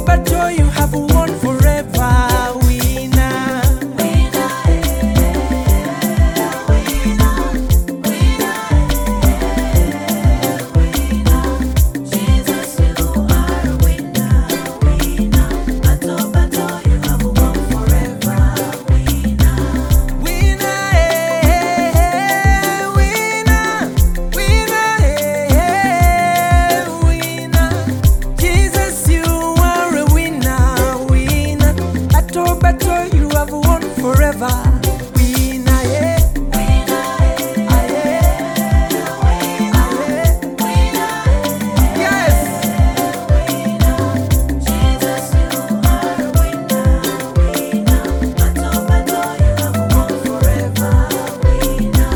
battle you have won forever. Winner. Jesus, you are a winner, winner. Battle, battle, you have won forever. Winner. Winner, winner, winner. Jesus, you are a winner, winner. Battle, you have won forever. Winner, yeah. Yes. Jesus, you are a winner, winner. Battle, battle, you have won forever. Winner.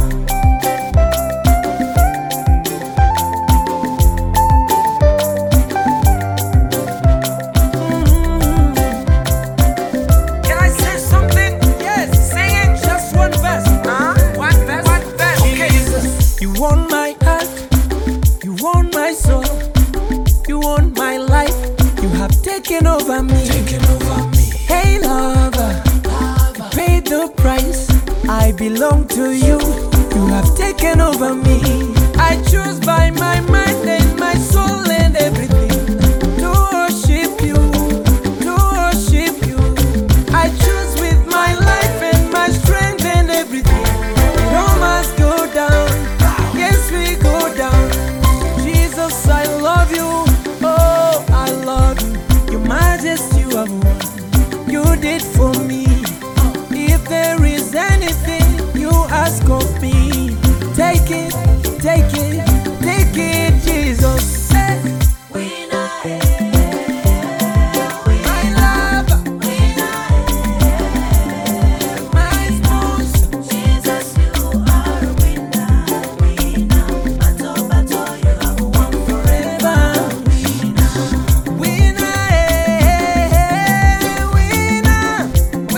Can I say something? Yes, sing it. Just one verse. One verse. One verse. Okay. Jesus, you want my heart, you want my soul, you want my life. You have taken over me. Hey lover, you paid the price. I belong to you. You have taken over me. I choose by my mind and my soul and everything to worship you, to worship you. I choose with my life and my strength and everything. It all must go down. Yes, we go down. Jesus, I love you. Oh, I love you. Your majesty, you have won. You did for me. If there is anything you ask of me, take it, take it, take it, Jesus. Hey, Winner, my love, my spouse. Jesus, you are a winner, winner. Battle, battle, you have won forever. Winner, winner,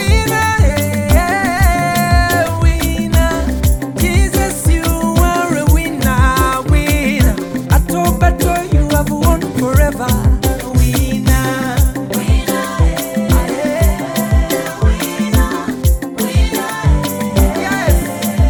winner. Jesus, you are a winner, winner. Battle, you have won forever. Winner. Yes.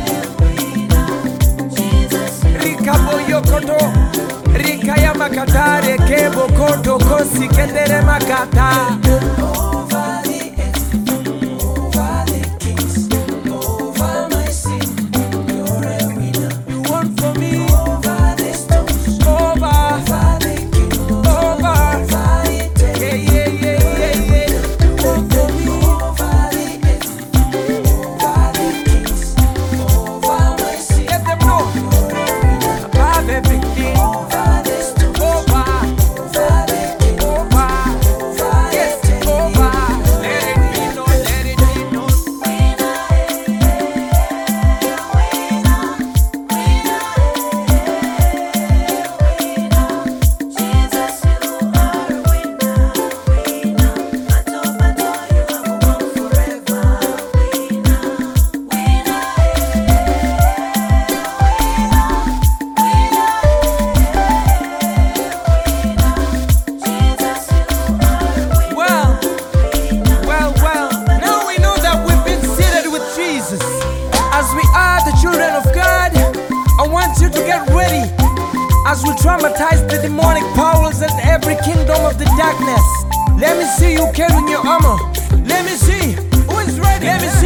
Rikabo yokoto, rikaya makatare, kebo koto kosi kendere makata. Over the earth, over the kings, over my sin, you're a winner. You won for me. Over the stones, over the king, over the dead. Yeah. You won for me. Over the earth, over the kings, over my sin. Let them know. Above everything. Over the stones, over the king, yes, over. Let it be known, let it be known. Jesus, you are a winner, winner. Battle, battle, you have won forever. Winner, Jesus, you are a winner. Well, now we know that we've been seated with Jesus. As we are the children of God, I want you to get ready as we traumatize the demonic powers and every kingdom of the darkness. Let me see you carrying your armor. Let me see who is ready. Let me